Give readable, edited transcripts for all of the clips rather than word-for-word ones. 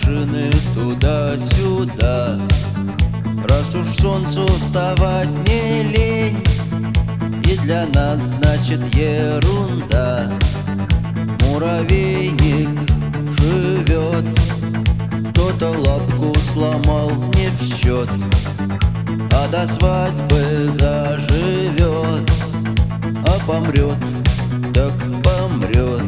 машины туда-сюда. Раз уж солнцу вставать не лень, и для нас значит ерунда. Муравейник живет, кто-то лапку сломал не в счет, а до свадьбы заживет, а помрет, так помрет.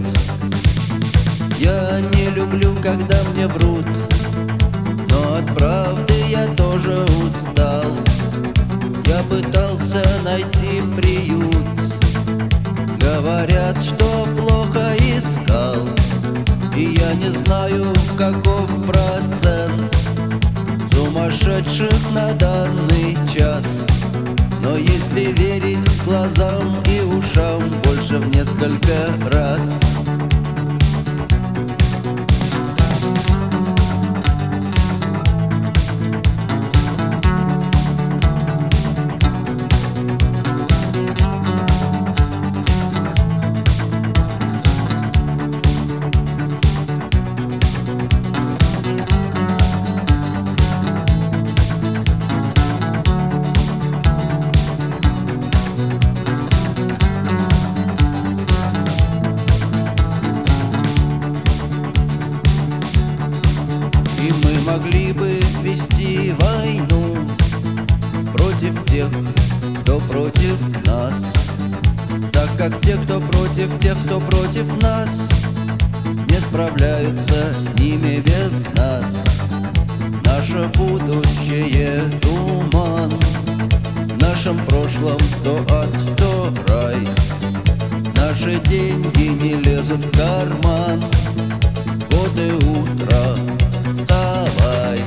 Я не люблю, когда мне врут, но от правды я тоже устал. Я пытался найти приют, говорят, что плохо искал, и я не знаю, каков процент сумасшедших на данный час. Но если верить глазам и ушам, больше в несколько раз. И мы могли бы вести войну против тех, кто против нас, так как те, кто против тех, кто против нас, не справляются с ними без нас. Наше будущее — туман, в нашем прошлом то ад, то рай. Наши деньги не лезут в карман, вот и утро, вставай.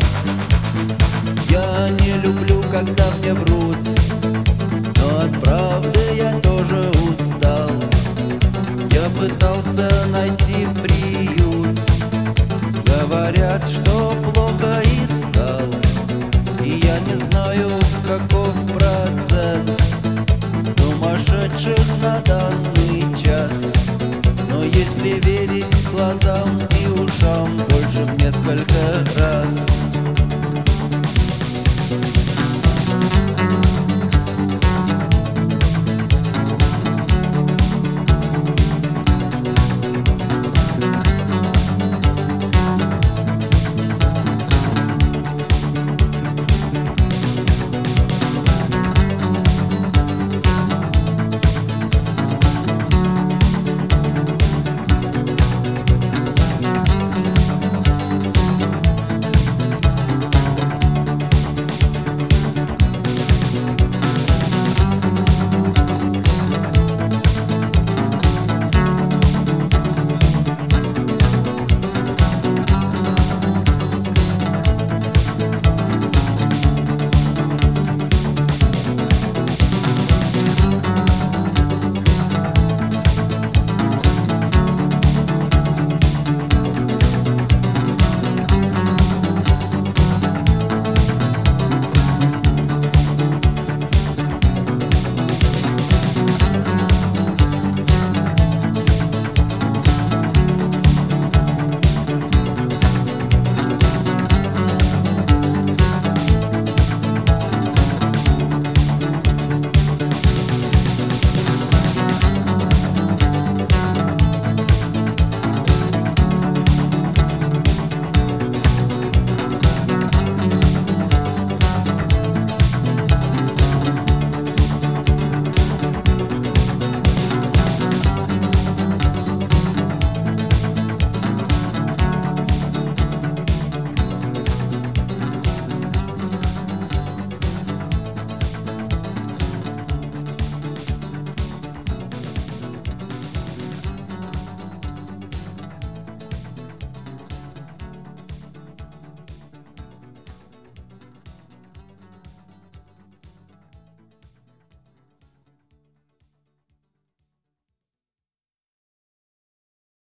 Я не люблю, когда мне врут, но от правды я тоже устал. Я пытался найти приют, говорят, что плохо искал, и я не знаю, каков процент сумасшедших на данный час. Но если верить глазам и ушам, больше в несколько раз.